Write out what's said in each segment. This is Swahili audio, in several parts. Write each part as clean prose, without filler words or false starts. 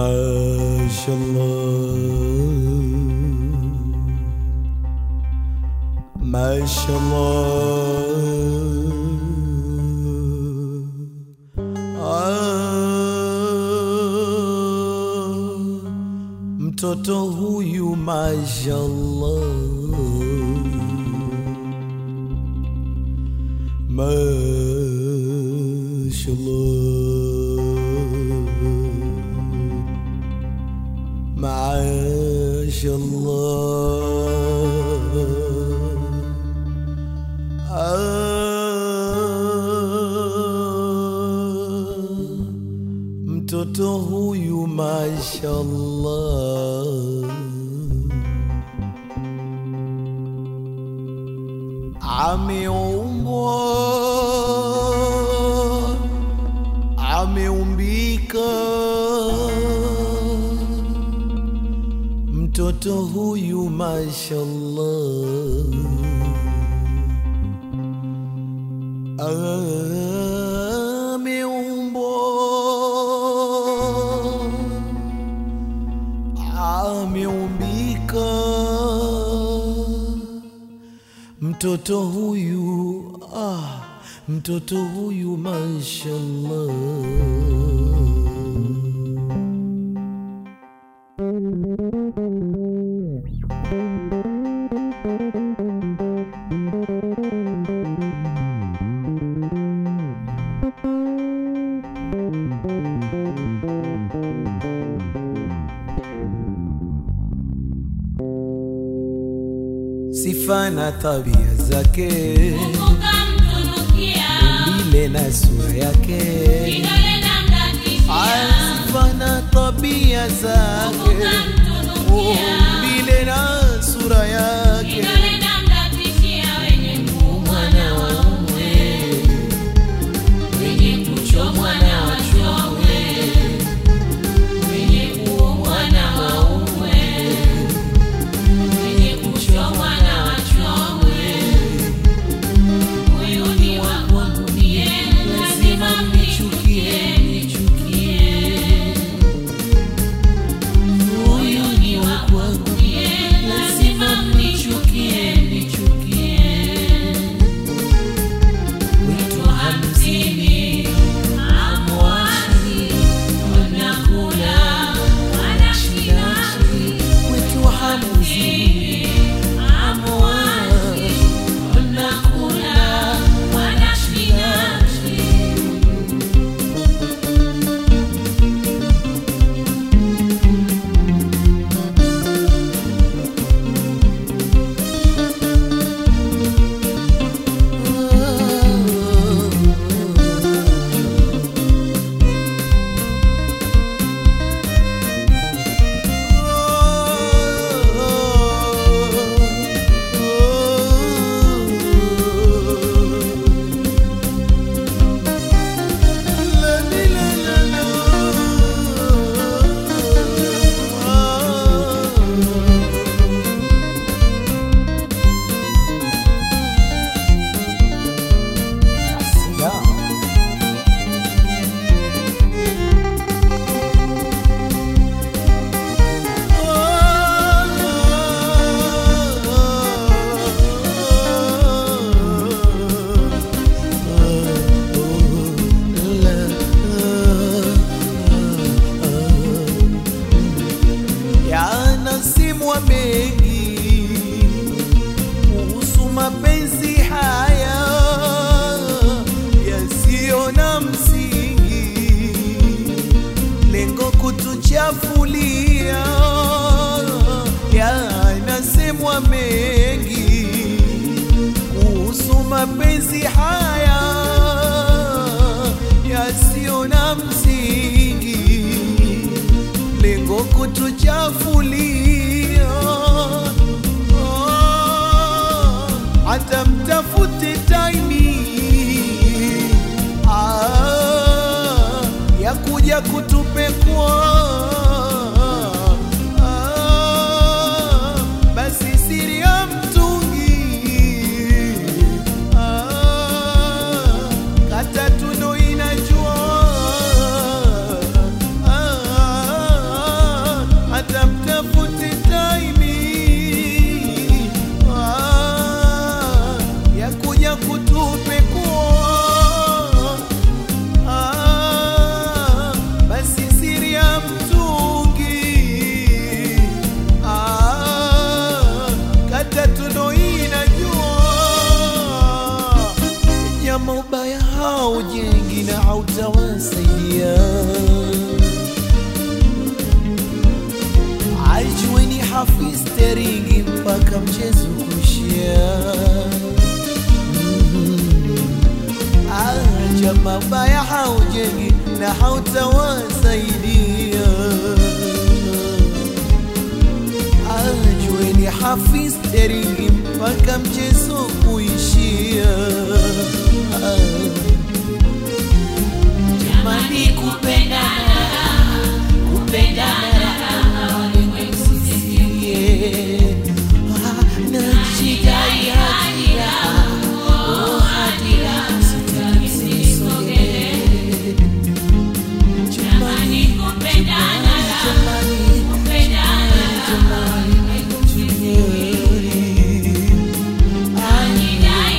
ما شاء الله ما شاء الله mtoto huyu mashallah mtoto huyu mashallah ameumbika mtoto huyu mashallah ameumbika mtoto huyu mashallah sifa na tabia zake umbile na sura yake sifa na tabia zake umbile na sura yake kuhusu mapenzi haya yasiyo na msingi, lengo kutuchafulia. Yanasemwa mengi kuhusu mapenzi haya yasiyo na msingi, lengo kutuchafulia. Hata mtafute taimi ya kuja kutupekwa, basi siri ya mtungi kata tuno inajua. ya kutupekua. Basi siri ya mtungi kata tuno inajua. Nyama ubaya haujengi na hautawasaidia. Ajueni Hafiz Teringi mpaka mchezo kushia. Nyama ubaya haujengi na hautawasaidia. Ajueni Hafiz Teringi mpaka mchezo kuishia. Jamani kupendana, kupendana ulimwengu sisi. Najidai hadira, oh hadira, sitanisogele. Jamani kupendana, kupendana ulimwengu sisi. Najidai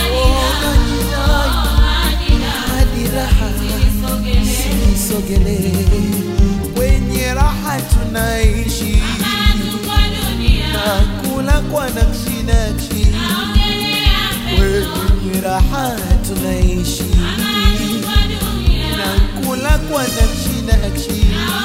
hadira, Sogele kwenye raha tunaishi, nakula kwa nakshi nakshi. Kwenye raha tunaishi, nakula kwa nakshi nakshi.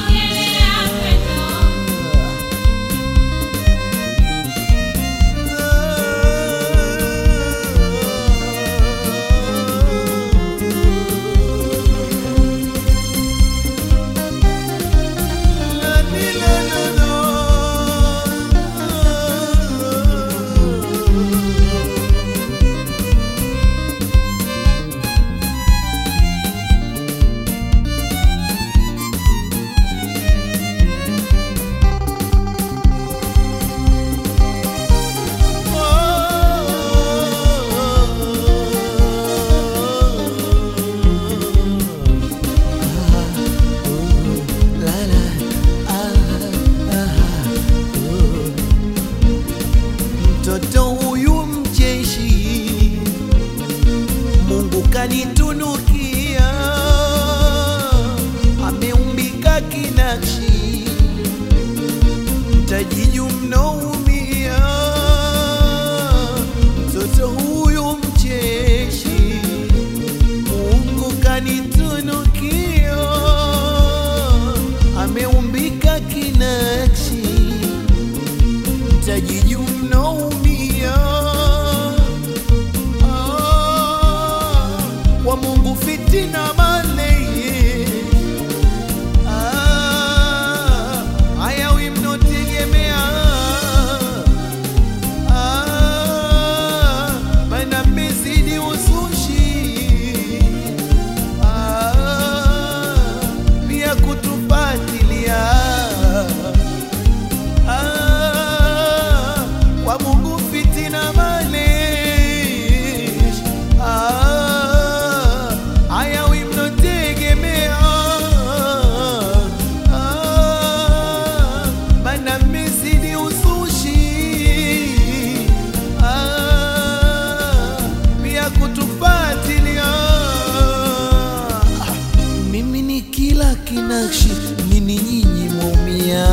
Mtoto huyu mjeshi Mungu kanitunukia, ameumbika kinakshi, mtajiju mnaumia. Mtoto huyu mjeshi Mungu kanitunukia, ameumbika kinakshi, mtajiju mnaumia. Kwa Mungu fitina maleye, ayawi mnotegemea. Mana mmezidi uzushi, pia kutupatilia. Kwa Mungu fitina malesh, ayawi mnotegemea. Mana mmezidi uzushi, pia kutupatilia. Mimi ni kila kinakshi, nini nyinyi mwaumia.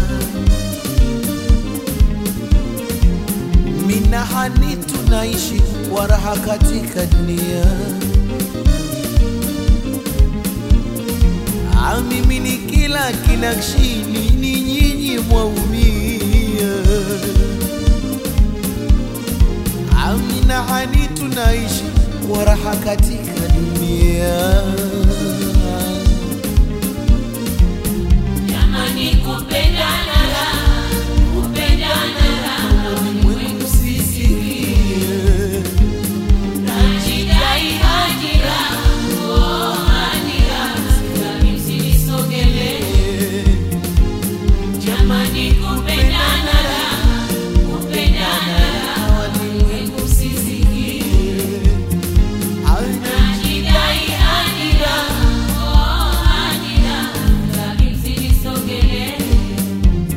Mina hani tunaishi kwa raha katika dunia. Mimi ni kila kinakshi, nini nyinyi mwaumia. Mina hani tunaishi kwa raha katika dunia. jamani kupendana, kupendana ulimwengu sisi. Najidai hadira, oh hadira, sitanisogele. Jamani kupendana, kupendana ulimwengu sisi. Najidai hadira, oh hadira, sitanisogele.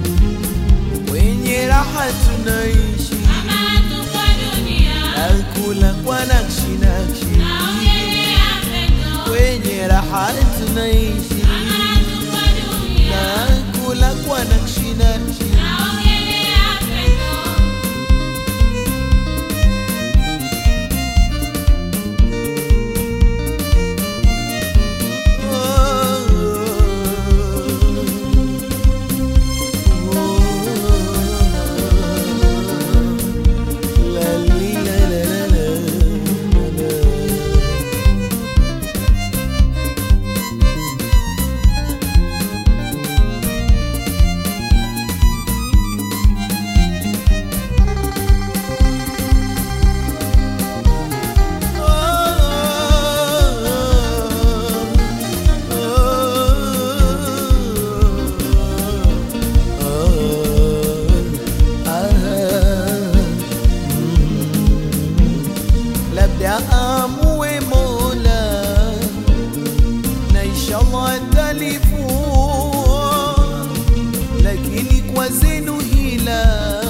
labda amue Mola na inshallah atalifua, lakini kwa zenu hila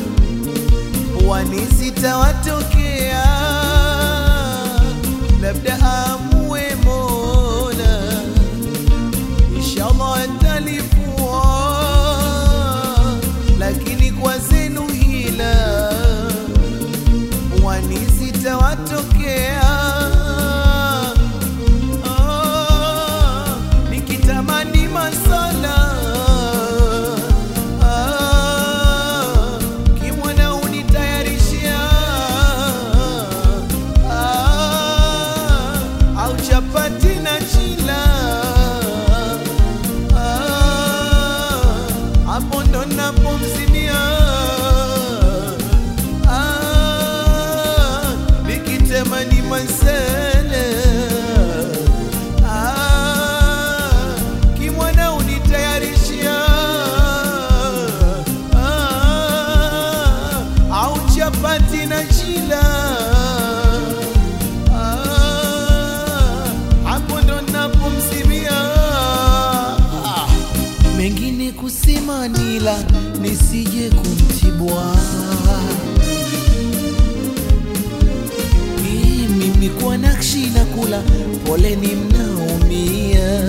wani zitawatokea, labda amue Mola inshallah atalifua, lakini kwa zenu hila wani zitawatokea. Nikitamani masala kimwana unitayarishia, au chapati na chila, hapo ndo napomzimia. Nikitamani masala kimwana unitayarishia, au chapati na chila, hapo ndo napomzimia. Mengine kusema nila nisije kumtibwa, mimi kwa nakshi na kula, poleni mnaumia.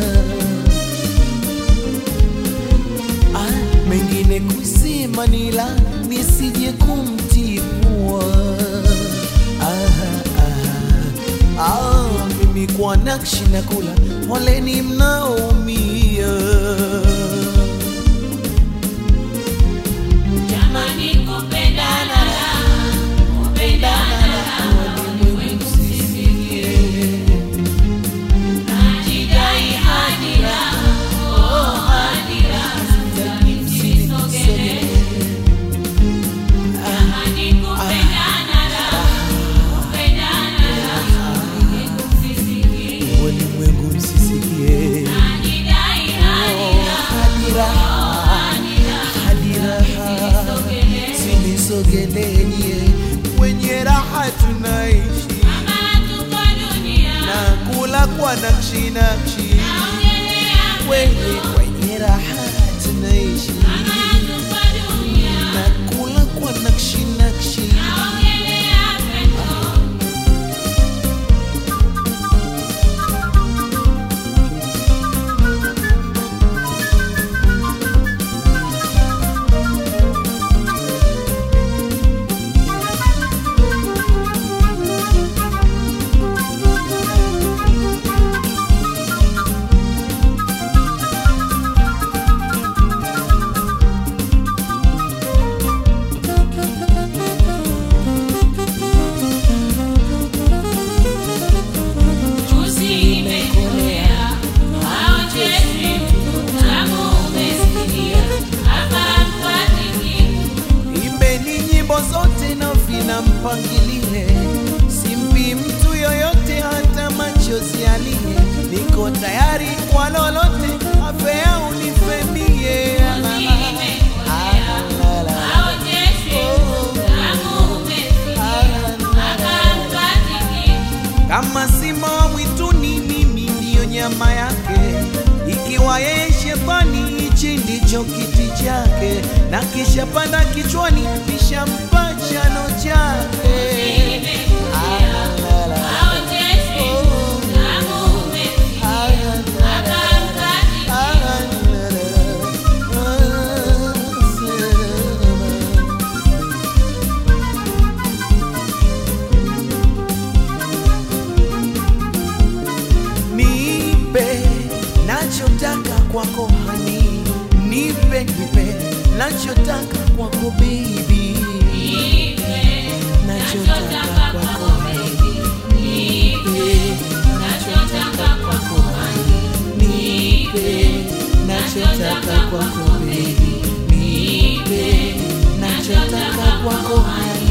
Mengine kusema nila nisije kumtibwa, mimi kwa nakshi na kula, poleni mnaumia. Jamani kupendana la, kupendana la, ulimwengu sisikie. Najidai hadira, oh hadira, sitaki msisogele. Jamani kupendana la, kupendana la, ulimwengu sisikie. Ulimwengu msisikie. Najidai hadira, Hadira, hadira, sinisogelenye, kwenye raha tunaishi kama tuko dunia, na kula kwa nakshi nakshi, naongelea kwenye raha tunaishi kama tuko dunia, na kula kwa nakshi nakshi. naongelea pendo. Juzi imekolea, haochezi, utamu umesikia, hapa mpatiki. Imbeni nyimbo zote na vina mpangilile, simpi mtu yoyote hata machozi alie, niko tayari kwa lolote, afea unifemie. Haochezi, utamu umesikia, hapa mpatiki. Kama simba wa mwituni, mimi ndiyo nyama yake, ikiwa yeye shetani, hichi ndicho kiti chake, na kisha panda kichwani, nishampa chano chake. Haochezi, utamu umesikia, hapa mpatiki. Nipe nachotaka kwako hani, nipe nachotaka kwako baby, nachotaka kwako baby, nipe nachotaka kwako hani, nipe nachotaka kwako baby, nipe nachotaka kwako hani.